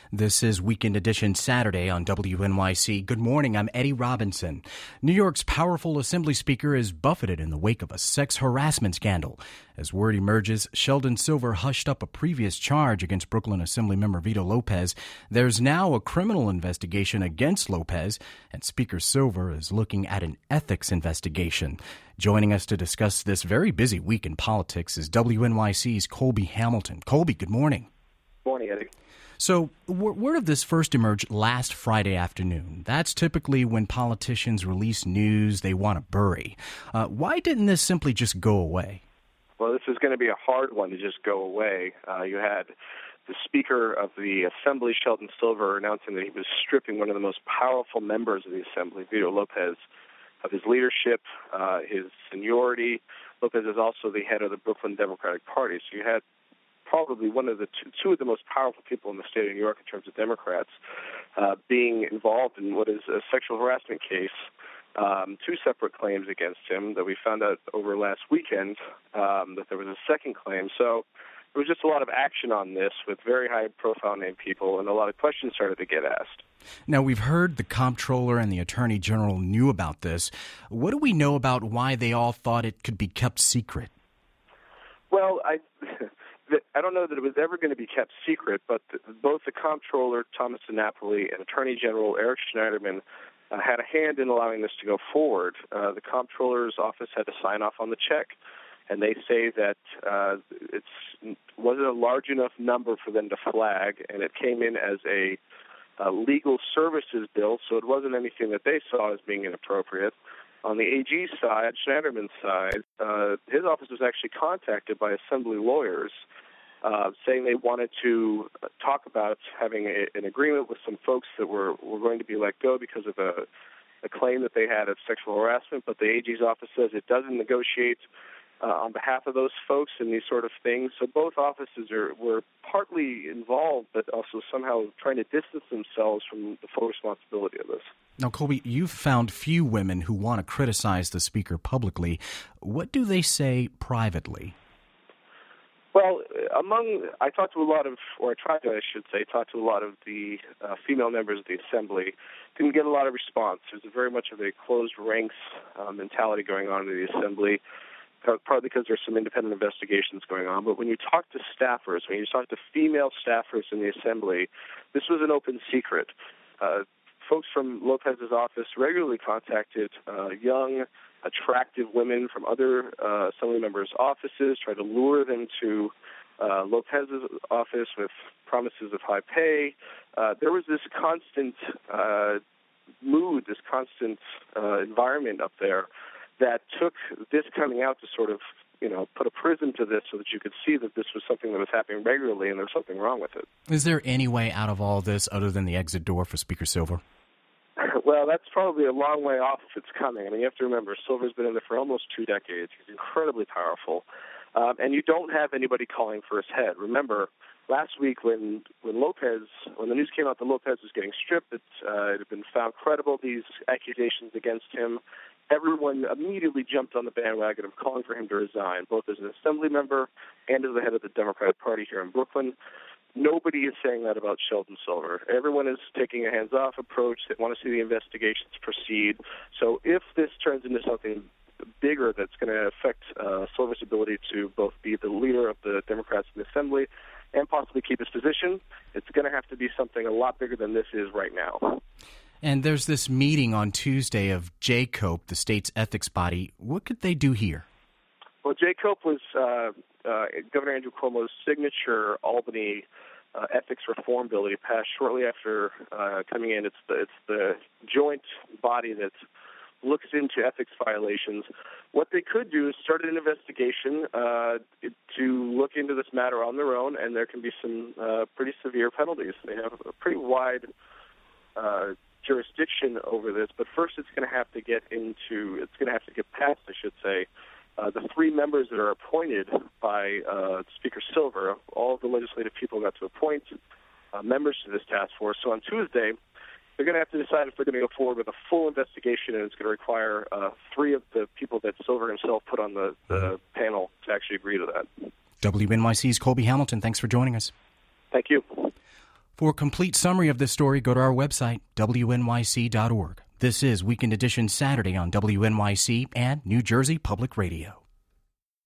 This is Weekend Edition Saturday on WNYC. Good morning, I'm Eddie Robinson. New York's powerful Assembly Speaker is buffeted in the wake of a sex harassment scandal. As word emerges, Sheldon Silver hushed up a previous charge against Brooklyn Assemblymember Vito Lopez. There's now a criminal investigation against Lopez, and Speaker Silver is looking at an ethics investigation. Joining us to discuss this very busy week in politics is WNYC's Colby Hamilton. Colby, good morning. Morning, Eddie. So, word of this first emerged last Friday afternoon. That's typically when politicians release news they want to bury. Why didn't this simply just go away? Well, this is going to be a hard one to just go away. You had the Speaker of the Assembly, Sheldon Silver, announcing that he was stripping one of the most powerful members of the Assembly, Vito Lopez, of his leadership, his seniority. Lopez is also the head of the Brooklyn Democratic Party. So you had probably one of the two of the most powerful people in the state of New York in terms of Democrats being involved in what is a sexual harassment case. Two separate claims against him that we found out over last weekend that there was a second claim. So there was just a lot of action on this with very high-profile named people, and a lot of questions started to get asked. Now, we've heard the comptroller and the attorney general knew about this. What do we know about why they all thought it could be kept secret? Well, I don't know that it was ever going to be kept secret, but both the comptroller, Thomas DiNapoli, and Attorney General Eric Schneiderman had a hand in allowing this to go forward. The comptroller's office had to sign off on the check, and they say that it wasn't a large enough number for them to flag, and it came in as a legal services bill, so it wasn't anything that they saw as being inappropriate. On the AG's side, Schneiderman's side, his office was actually contacted by Assembly lawyers saying they wanted to talk about having an agreement with some folks that were going to be let go because of a claim that they had of sexual harassment, but the AG's office says it doesn't negotiate on behalf of those folks and these sort of things. So both offices were partly involved, but also somehow trying to distance themselves from the full responsibility of this. Now, Colby, you've found few women who want to criticize the speaker publicly. What do they say privately? Well, I talked to a lot of, or I tried to, I should say, talk to a lot of the female members of the Assembly. Didn't get a lot of response. There's very much of a closed ranks mentality going on in the Assembly, partly because there's some independent investigations going on. But when you talk to staffers, when you talk to female staffers in the Assembly, this was an open secret. Folks from Lopez's office regularly contacted young, attractive women from other Assembly members' offices, tried to lure them to Lopez's office with promises of high pay. There was this constant mood, this constant environment up there that took this coming out to sort of, put a prism to this so that you could see that this was something that was happening regularly and there's something wrong with it. Is there any way out of all this other than the exit door for Speaker Silver? Well, that's probably a long way off if it's coming. I mean, you have to remember, Silver's been in there for almost 2 decades. He's incredibly powerful. And you don't have anybody calling for his head. Remember, last week when the news came out that Lopez was getting stripped, it had been found credible, these accusations against him. Everyone immediately jumped on the bandwagon of calling for him to resign, both as an Assembly member and as the head of the Democratic Party here in Brooklyn. Nobody is saying that about Sheldon Silver. Everyone is taking a hands-off approach. They want to see the investigations proceed. So if this turns into something bigger that's going to affect Silver's ability to both be the leader of the Democrats in the Assembly and possibly keep his position, it's going to have to be something a lot bigger than this is right now. And there's this meeting on Tuesday of JCOPE, the state's ethics body. What could they do here? Well, JCOPE was Governor Andrew Cuomo's signature Albany ethics reform bill that he passed shortly after coming in. It's the joint body that looks into ethics violations. What they could do is start an investigation to look into this matter on their own, and there can be some pretty severe penalties. They have a pretty wide jurisdiction over this, but first it's going to have to get passed, I should say. The 3 members that are appointed by Speaker Silver, all of the legislative people got to appoint members to this task force. So on Tuesday, they're going to have to decide if they're going to go forward with a full investigation, and it's going to require 3 of the people that Silver himself put on the panel to actually agree to that. WNYC's Colby Hamilton, thanks for joining us. Thank you. For a complete summary of this story, go to our website, wnyc.org. This is Weekend Edition Saturday on WNYC and New Jersey Public Radio.